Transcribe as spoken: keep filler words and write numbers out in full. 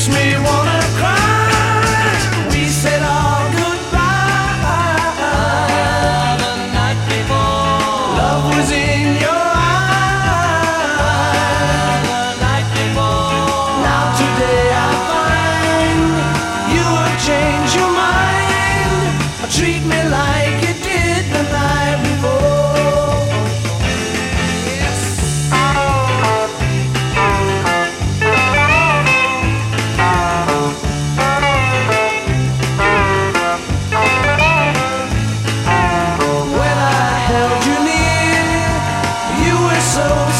makes me wanna cry. We said our goodbye the night before. Love was in your eyes the night before. Now today I find you have changed your mind. Treat me like you did the night before. Yes. When I held you near, you were so